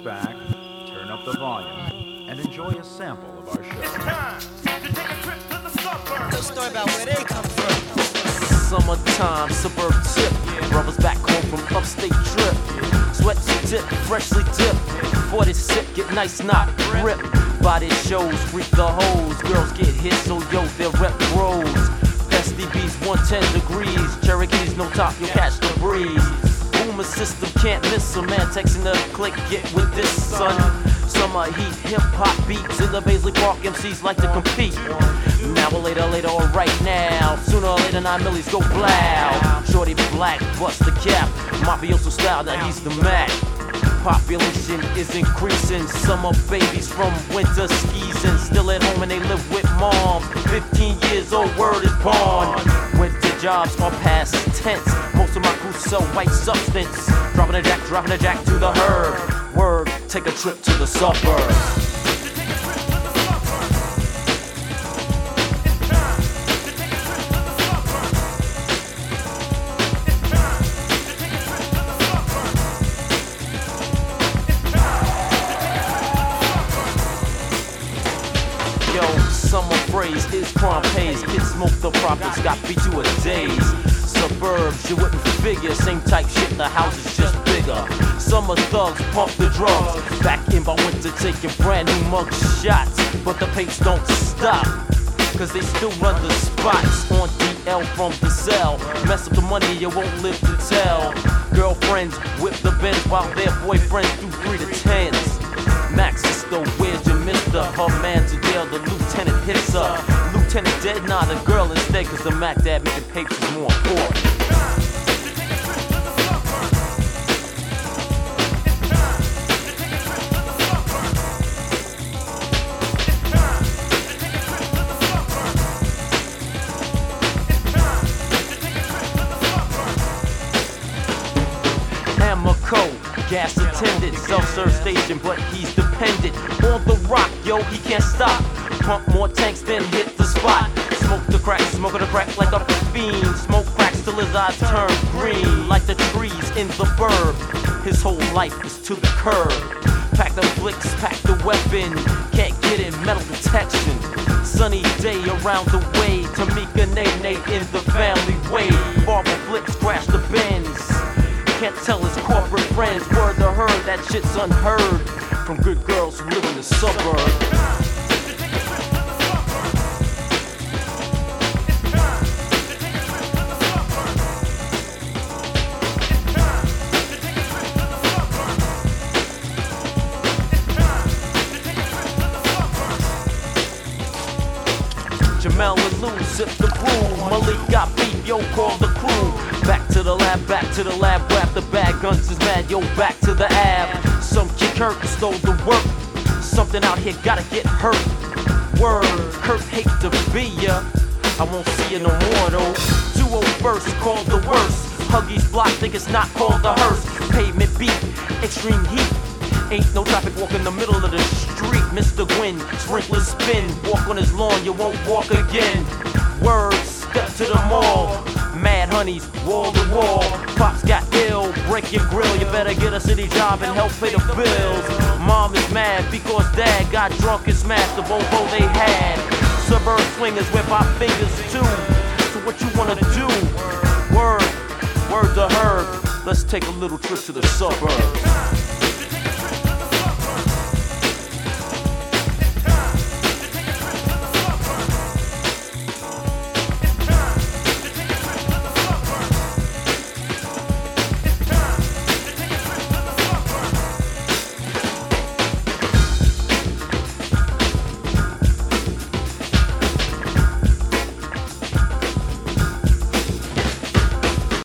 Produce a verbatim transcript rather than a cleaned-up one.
sit back, turn up the volume, and enjoy a sample of our show. It's time to take a trip to the suburbs. Little story about where they come from. Summertime, suburb tip. Brothers back home from upstate trip. Sweats dip, freshly dipped. forty sip, get nice knock, grip. Body shows, freak the hoes. Girls get hit, so yo, their rep grows. S D B's one ten degrees. Cherokees, no top, you'll catch the breeze. Boomer system, can't miss a man. Texting the click, get with this, son. Summer heat, hip-hop beats. In the Baisley Park, M Cs like to compete. Now or later, later or right now. Sooner or later, nine millies go blow. Shorty black, bust the cap. Mafioso style, now he's the Mac. Population is increasing. Summer babies from winter skeezing. Still at home and they live with mom. Fifteen years old, word is born. Winter jobs are past tense. Most of my crew sell white substance. Dropping a jack, dropping a jack to the herd. Word, take a trip to the suburbs. Summer phrase is crime pays. Kids smoke the profits, got beat to a days. Suburbs, you wouldn't figure. Same type shit, the house is just bigger. Summer thugs pump the drugs. Back in by winter taking brand new mug shots. But the papes don't stop, cause they still run the spots. On D L from the cell. Mess up the money, you won't live to tell. Girlfriends whip the Benz while their boyfriends do three to tens. Max is the weird, you missed her. Her man's in jail, the lieutenant hits her. Lieutenant dead, nah, the girl instead. Cause the Mac dad making papers is more important. Gas attendant, self-serve station, but he's dependent on the rock, yo, he can't stop. Pump more tanks, then hit the spot. Smoke the crack, smoking the crack like a fiend. Smoke cracks till his eyes turn green, like the trees in the burb. His whole life is to the curb. Pack the flicks, pack the weapon. Can't get in metal detection. Sunny day around the way. Tamika Nene in the family way. Barber flicks, crash the Benz. Can't tell his corporate friends. Word to her, that shit's unheard from good girls who live in the suburbs. Jamel and Lou sip the brew. Malik got beef, yo, call the crew. Back to the lab, back to the lab. Grab the bag, guns is mad, yo, back to the ab. Some kid Kurt stole the work. Something out here gotta get hurt. Word, Kurt hate to be ya. I won't see you no more though. two oh first, called the worst. Huggies block, think it's not called the hearse. Pavement beat, extreme heat. Ain't no traffic, walk in the middle of the street. Mister Gwyn, sprinkler spin. Walk on his lawn, you won't walk again. Word, step to the mall. Mad honeys, wall to wall. Pops got ill, break your grill. You better get a city job and help pay the bills. Mom is mad because dad got drunk and smashed the Volvo they had. Suburb swingers whip our fingers too. So what you wanna do? Word, word to her. Let's take a little trip to the suburbs.